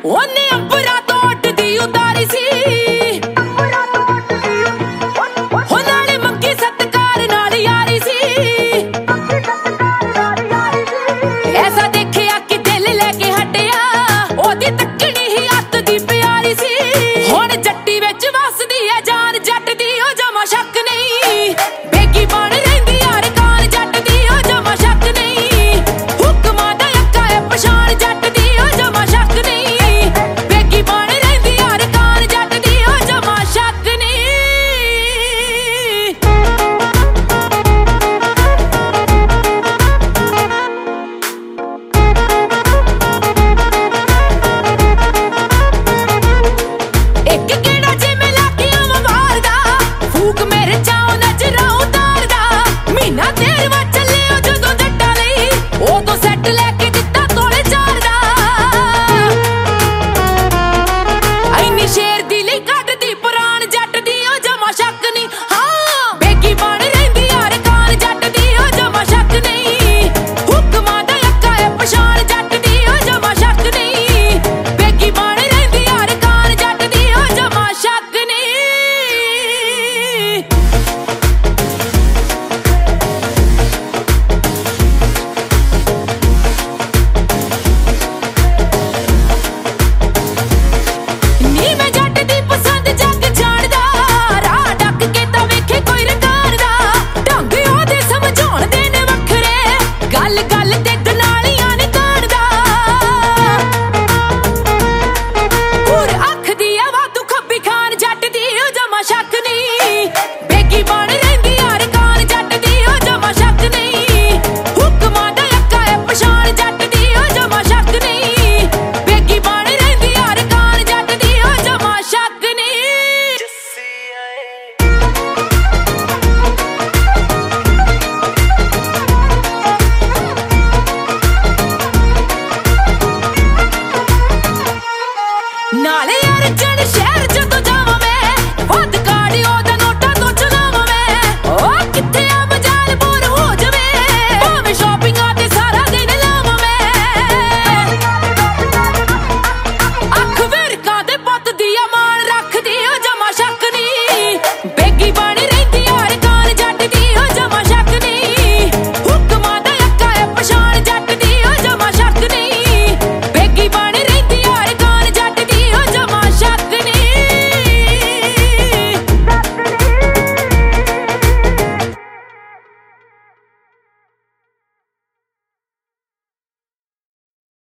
ਉਹਨੇ ਅੰਬਰਾਂ ਤੋਂ ਉੱਡਦੀ ਉਤਾਰੀ ਸੀ, ਉਹ ਨਾਲੇ ਮੰਗੀ ਸਤਿਕਾਰ ਨਾਲ ਯਾਰੀ ਸੀ। ਐਸਾ ਦੇਖਿਆ ਕਿ ਦਿਲ ਲੈ ਕੇ ਹਟਿਆ, ਉਹਦੀ ਤੱਕਣੀ ਹੀ ਅੱਤ ਦੀ ਪਿਆਰੀ ਸੀ। ਹੁਣ ਜੱਟੀ ਵਿੱਚ ਵਸਦੀ ਹੈ ਜਾਨ ਜੱਟ ਦੀ, ਉਹ ਜਮਾ ਸ਼ੱਕ ਨਹੀਂ। ਬੇਗੀ ਬਣ ਰਹਿੰਦੀ ਯਾਰ ਕਾਨ ਜੱਟ ਦੀ, ਉਹ ਜਮਾ ਸ਼ੱਕ ਨਹੀਂ। ਹੁਕਮਾਂ ਦਾ ਅੱਕਾ ਹੈ ਪਛਾਣ ਜੱਟ ਦੀ, ਉਹ ਜਮਾ ਸ਼ੱਕ ਨਹੀਂ। ਬੇਗੀ ਬਣ ਰਹਿੰਦੀ ਯਾਰ ਕਾਨ ਜੱਟ ਦੀ, ਉਹ ਜਮਾ ਸ਼ੱਕ ਨਹੀਂ। ਇੱਕ ਕਿਹੜਾ ਜਿਵੇਂ ਲਾਕੀਆਂ ਮਾਰਦਾ, ਫੂਕ ਮੇਰੇ ਚਾਉ ਨਜ਼ਰਾਂ ਉਤਾਰਦਾ। ਮਹੀਨਾ ਦੇਰ